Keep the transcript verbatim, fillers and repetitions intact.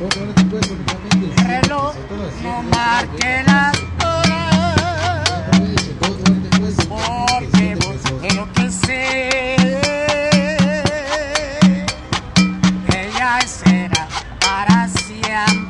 reloj no marque las horas, porque vos de lo que sé, ella será para siempre.